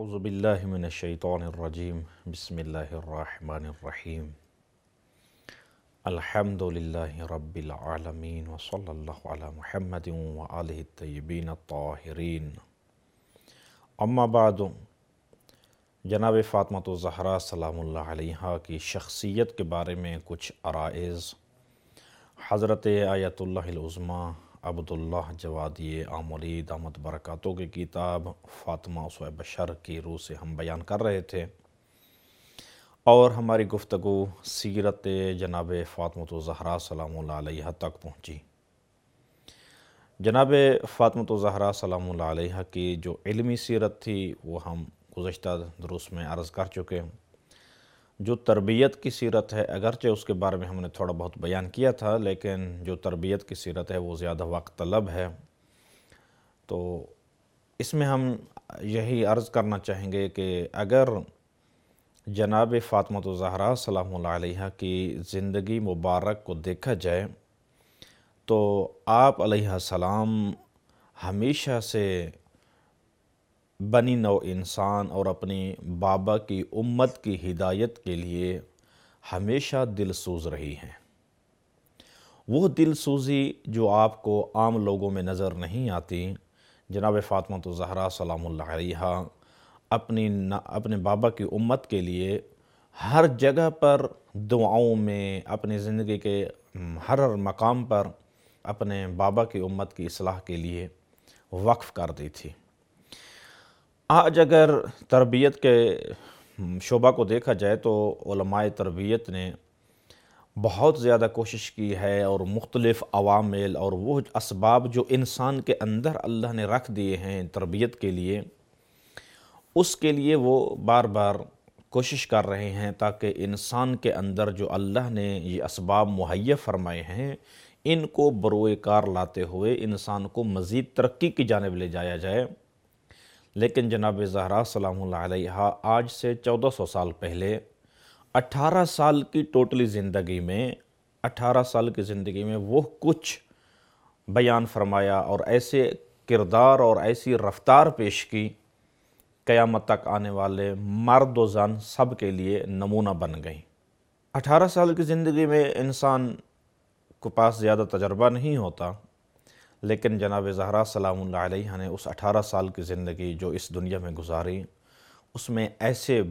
اعوذ باللہ من الشیطان الرجیم بسم اللہ الرحمن الرحیم الحمد للہ رب العالمین وصلی اللہ علی محمد وآلہ الطیبین الطاہرین اما بعد جناب فاطمہ الزہرا سلام اللہ علیہا کی شخصیت کے بارے میں کچھ عرائض حضرت آیت اللہ العظمیٰ عبداللہ جوادی آملی دامت برکاتوں کی کتاب فاطمہ اسوہ بشر کی روح سے ہم بیان کر رہے تھے، اور ہماری گفتگو سیرت جناب فاطمہ الزہرا سلام اللہ علیہا تک پہنچی۔ جناب فاطمہ الزہرا سلام اللہ علیہا کی جو علمی سیرت تھی وہ ہم گزشتہ دروس میں عرض کر چکے۔ جو تربیت کی سیرت ہے اگرچہ اس کے بارے میں ہم نے تھوڑا بہت بیان کیا تھا، لیکن جو تربیت کی سیرت ہے وہ زیادہ وقت طلب ہے، تو اس میں ہم یہی عرض کرنا چاہیں گے کہ اگر جناب فاطمہ الزہرا سلام اللہ علیہا کی زندگی مبارک کو دیکھا جائے تو آپ علیہ السلام ہمیشہ سے بنی نوع انسان اور اپنی بابا کی امت کی ہدایت کے لیے ہمیشہ دل سوز رہی ہیں۔ وہ دل سوزی جو آپ کو عام لوگوں میں نظر نہیں آتی، جناب فاطمہ الزہرا سلام اللہ علیہا اپنے بابا کی امت کے لیے ہر جگہ پر دعاؤں میں، اپنی زندگی کے ہر مقام پر اپنے بابا کی امت کی اصلاح کے لیے وقف کر دی تھی۔ آج اگر تربیت کے شعبہ کو دیکھا جائے تو علماء تربیت نے بہت زیادہ کوشش کی ہے، اور مختلف عوامل اور وہ اسباب جو انسان کے اندر اللہ نے رکھ دیے ہیں تربیت کے لیے، اس کے لیے وہ بار بار کوشش کر رہے ہیں تاکہ انسان کے اندر جو اللہ نے یہ اسباب مہیا فرمائے ہیں ان کو بروئے کار لاتے ہوئے انسان کو مزید ترقی کی جانب لے جایا جائے۔ لیکن جناب زہرا سلام اللہ علیہا آج سے 1400 سال پہلے 18 سال کی ٹوٹلی زندگی میں 18 سال کی زندگی میں وہ کچھ بیان فرمایا اور ایسے کردار اور ایسی رفتار پیش کی، قیامت تک آنے والے مرد و زن سب کے لیے نمونہ بن گئی۔ 18 سال کی زندگی میں انسان کو پاس زیادہ تجربہ نہیں ہوتا، لیکن جناب زہرا سلام اللہ علیہا نے اس 18 سال کی زندگی جو اس دنیا میں گزاری، اس میں ایسی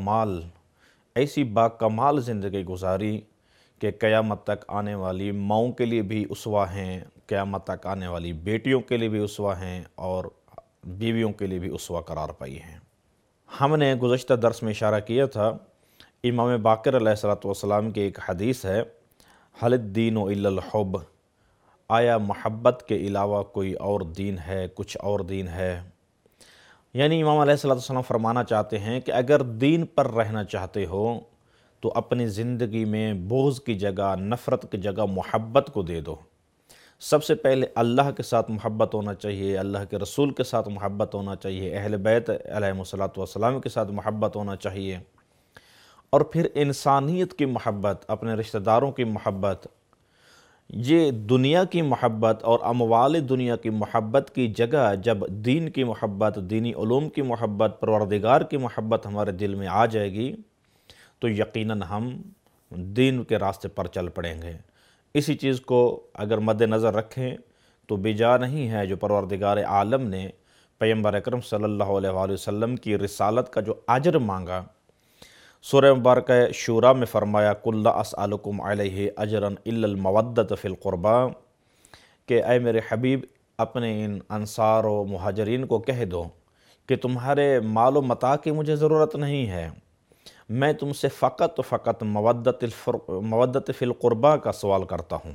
باکمال زندگی گزاری کہ قیامت تک آنے والی ماؤں کے لیے بھی اسوہ ہیں، قیامت تک آنے والی بیٹیوں کے لیے بھی اسوہ ہیں، اور بیویوں کے لیے بھی اسوہ قرار پائی ہیں۔ ہم نے گزشتہ درس میں اشارہ کیا تھا، امام باقر علیہ السلام کی ایک حدیث ہے، حل الدین الا الحب، آیا محبت کے علاوہ کوئی اور دین ہے، کچھ اور دین ہے؟ یعنی امام علیہ السلام فرمانا چاہتے ہیں کہ اگر دین پر رہنا چاہتے ہو تو اپنی زندگی میں بغض کی جگہ، نفرت کی جگہ محبت کو دے دو۔ سب سے پہلے اللہ کے ساتھ محبت ہونا چاہیے، اللہ کے رسول کے ساتھ محبت ہونا چاہیے، اہل بیت علیہم السلام کے ساتھ محبت ہونا چاہیے، اور پھر انسانیت کی محبت، اپنے رشتہ داروں کی محبت۔ یہ دنیا کی محبت اور اموال دنیا کی محبت کی جگہ جب دین کی محبت، دینی علوم کی محبت، پروردگار کی محبت ہمارے دل میں آ جائے گی تو یقیناً ہم دین کے راستے پر چل پڑیں گے۔ اسی چیز کو اگر مد نظر رکھیں تو بیجا نہیں ہے جو پروردگار عالم نے پیغمبر اکرم صلی اللہ علیہ وآلہ وسلم کی رسالت کا جو اجر مانگا، سورہ مبارکہ شورا میں فرمایا قُل لا اسألکم علیہ اجرا الا المودۃ فی القربی، کہ اے میرے حبیب اپنے ان انصار و مہاجرین کو کہہ دو کہ تمہارے مال و متاع کی مجھے ضرورت نہیں ہے، میں تم سے فقط مودت فی القربی کا سوال کرتا ہوں۔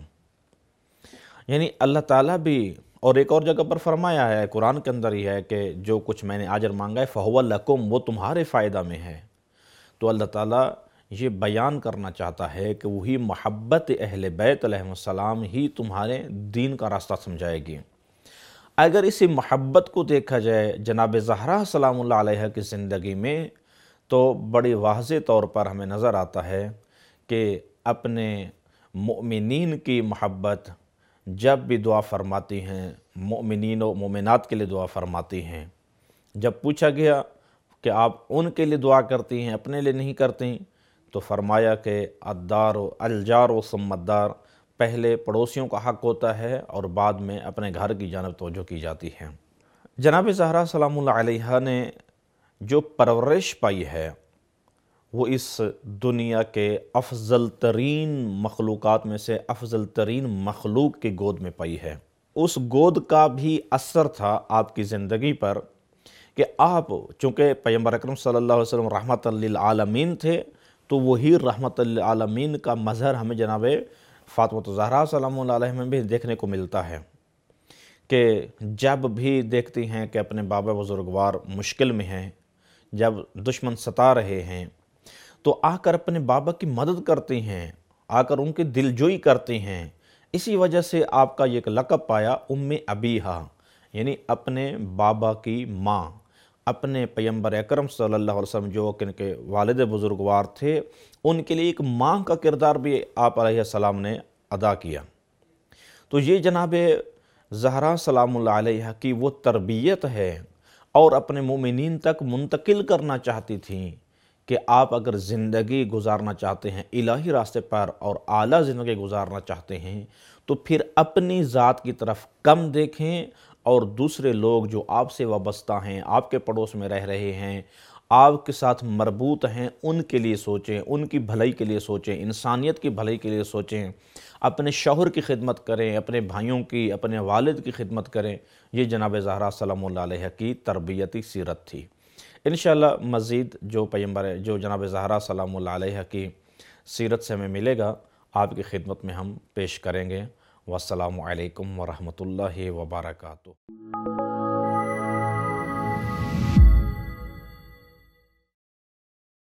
یعنی اللہ تعالیٰ بھی، اور ایک اور جگہ پر فرمایا ہے قرآن کے اندر ہی ہے کہ جو کچھ میں نے اجر مانگا ہے فَهُوَ لَكُمْ، وہ تمہارے فائدہ میں ہے۔ تو اللہ تعالیٰ یہ بیان کرنا چاہتا ہے کہ وہی محبت اہل بیت علیہ السلام ہی تمہارے دین کا راستہ سمجھائے گی۔ اگر اسی محبت کو دیکھا جائے جناب زہرا سلام اللہ علیہ کی زندگی میں تو بڑی واضح طور پر ہمیں نظر آتا ہے کہ اپنے مؤمنین کی محبت جب بھی دعا فرماتی ہیں، مؤمنین و مومنات کے لیے دعا فرماتی ہیں۔ جب پوچھا گیا کہ آپ ان کے لیے دعا کرتی ہیں، اپنے لیے نہیں کرتی؟ تو فرمایا کہ الجار و ثم الدار، پہلے پڑوسیوں کا حق ہوتا ہے اور بعد میں اپنے گھر کی جانب توجہ کی جاتی ہے۔ جناب زہرا سلام اللہ علیہا نے جو پرورش پائی ہے وہ اس دنیا کے افضل ترین مخلوقات میں سے افضل ترین مخلوق کی گود میں پائی ہے۔ اس گود کا بھی اثر تھا آپ کی زندگی پر کہ آپ چونکہ پیغمبر اکرم صلی اللہ علیہ وسلم رحمت للعالمین تھے، تو وہی رحمت للعالمین کا مظہر ہمیں جناب فاطمہ زہرا سلام اللہ علیہ میں بھی دیکھنے کو ملتا ہے کہ جب بھی دیکھتی ہیں کہ اپنے بابا بزرگوار مشکل میں ہیں، جب دشمن ستا رہے ہیں، تو آ کر اپنے بابا کی مدد کرتی ہیں، آ کر ان کی دلجوئی کرتی ہیں۔ اسی وجہ سے آپ کا یہ ایک لقب پایا ام ابیہا، یعنی اپنے بابا کی ماں، اپنے پیغمبر اکرم صلی اللہ علیہ وسلم جو کہ ان کے والد بزرگوار تھے، ان کے لیے ایک ماں کا کردار بھی آپ علیہ السلام نے ادا کیا۔ تو یہ جناب زہرا سلام اللہ علیہ کی وہ تربیت ہے، اور اپنے مومنین تک منتقل کرنا چاہتی تھیں کہ آپ اگر زندگی گزارنا چاہتے ہیں الہی راستے پر اور اعلیٰ زندگی گزارنا چاہتے ہیں تو پھر اپنی ذات کی طرف کم دیکھیں، اور دوسرے لوگ جو آپ سے وابستہ ہیں، آپ کے پڑوس میں رہ رہے ہیں، آپ کے ساتھ مربوط ہیں، ان کے لیے سوچیں، ان کی بھلائی کے لیے سوچیں، انسانیت کی بھلائی کے لیے سوچیں، اپنے شوہر کی خدمت کریں، اپنے بھائیوں کی، اپنے والد کی خدمت کریں۔ یہ جناب زہرا سلام اللہ علیہ کی تربیتی سیرت تھی۔ انشاءاللہ مزید جو جناب زہرا سلام اللہ علیہ کی سیرت سے ہمیں ملے گا، آپ کی خدمت میں ہم پیش کریں گے۔ والسلام علیکم ورحمۃ اللہ وبرکاتہ۔